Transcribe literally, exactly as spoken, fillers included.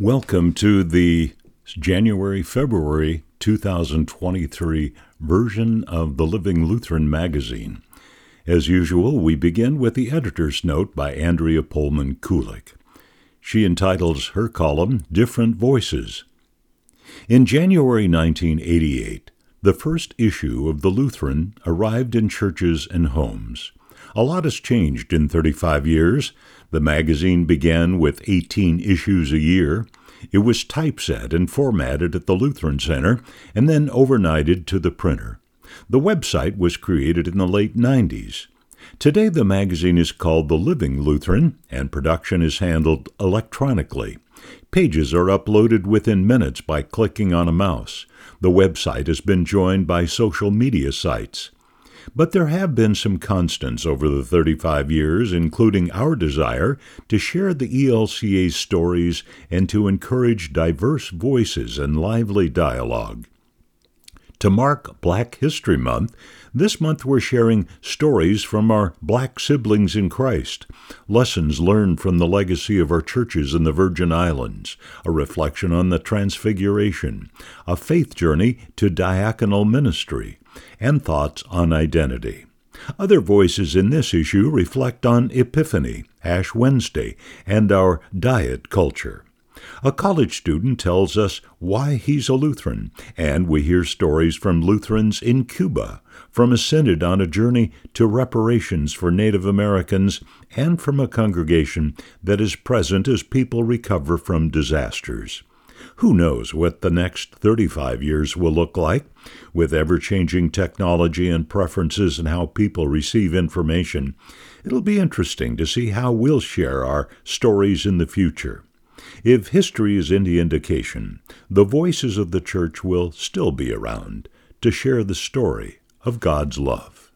Welcome to the January-February two thousand twenty-three version of the Living Lutheran Magazine. As usual, we begin with the editor's note by Andrea Pullman Kulik. She entitles her column, Different Voices. In January nineteen eighty-eight, the first issue of The Lutheran arrived in churches and homes. A lot has changed in thirty-five years. The magazine began with eighteen issues a year. It was typeset and formatted at the Lutheran Center and then overnighted to the printer. The website was created in the late nineties. Today the magazine is called The Living Lutheran, and production is handled electronically. Pages are uploaded within minutes by clicking on a mouse. The website has been joined by social media sites. But there have been some constants over the thirty-five years, including our desire to share the E L C A's stories and to encourage diverse voices and lively dialogue. To mark Black History Month, this month we're sharing stories from our Black siblings in Christ, lessons learned from the legacy of our churches in the Virgin Islands, a reflection on the Transfiguration, a faith journey to diaconal ministry, and thoughts on identity. Other voices in this issue reflect on Epiphany, Ash Wednesday, and our diet culture. A college student tells us why he's a Lutheran, and we hear stories from Lutherans in Cuba, from a synod on a journey to reparations for Native Americans, and from a congregation that is present as people recover from disasters. Who knows what the next thirty-five years will look like? With ever-changing technology and preferences in how people receive information, it'll be interesting to see how we'll share our stories in the future. If history is any indication, the voices of the church will still be around to share the story of God's love.